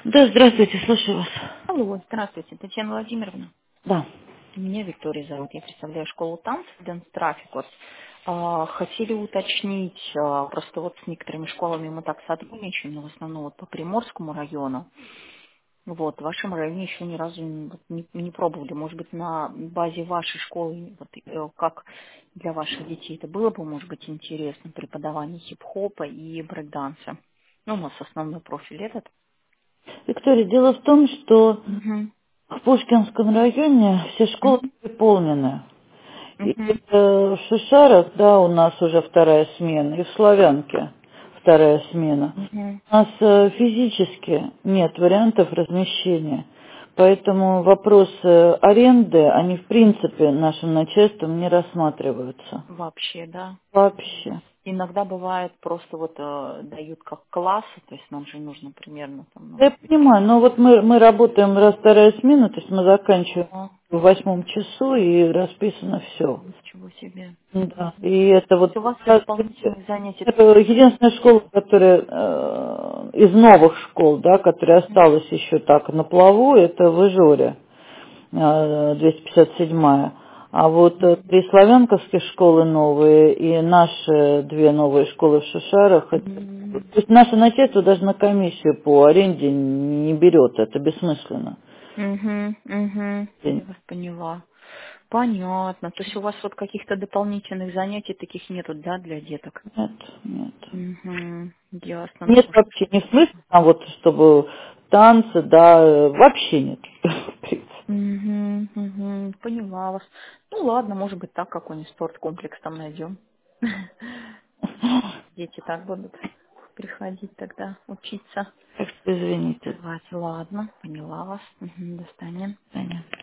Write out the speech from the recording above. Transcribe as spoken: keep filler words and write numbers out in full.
Да, здравствуйте, слушаю вас. Алло, здравствуйте, Татьяна Владимировна. Да. Меня Виктория зовут, я представляю школу танцев Dance Traffic. Вот. А, хотели уточнить, а, просто вот с некоторыми школами мы так сотрудничаем, но в основном вот по Приморскому району. Вот, в вашем районе еще ни разу не, вот не- не пробовали. Может быть, на базе вашей школы, вот, э, как для ваших детей это было бы, может быть, интересно, преподавание хип-хопа и брейк-данса. Ну, у нас основной профиль этот. Виктория, дело в том, что Угу. в Пушкинском районе все школы Угу. переполнены. И Угу. э, в Шишарах, да, у нас уже вторая смена, и в Славянке вторая смена. Угу. У нас э, физически нет вариантов размещения. Поэтому вопросы аренды, они в принципе нашим начальством не рассматриваются. Вообще, да. Вообще. Иногда бывает просто вот э, дают как классы, то есть нам же нужно примерно там, ну, Я понимаю, но вот мы, мы работаем раз вторая смена, то есть мы заканчиваем а, в восьмом часу и расписано все. ничего себе. Да. И это То вот есть у вас э, дополнительных занятий. это единственная школа, которая э, из новых школ, да, которая осталась еще так на плаву, это в Ижоре, э, двести пятьдесят седьмая. А вот э, три славянковские школы новые и наши две новые школы в Шишарах, это- Мгм. то есть наше начальство даже на комиссию по аренде не берет, это бессмысленно. Мгм, мгм. Я вас поняла. Понятно. То есть у вас вот каких-то дополнительных занятий таких нету, да, для деток? Нет, нет. Угу. Ясно. Ну, Нет может, вообще, не в смысле, там вот, чтобы танцы, да, э, вообще нет. в принципе. угу, угу. Поняла вас. Ну ладно, может быть так какой-нибудь спорткомплекс там найдем. Дети так будут приходить тогда учиться. Так что извините. Ладно, поняла вас. Мгм, до свидания. Таня.